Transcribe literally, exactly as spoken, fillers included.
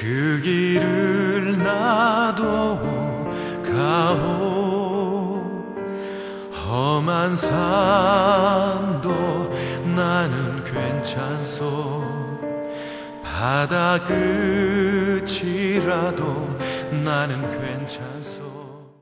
그 길을 나도 가오. 험한 산도 나는 괜찮소. 바다 끝이라도 나는 괜찮소.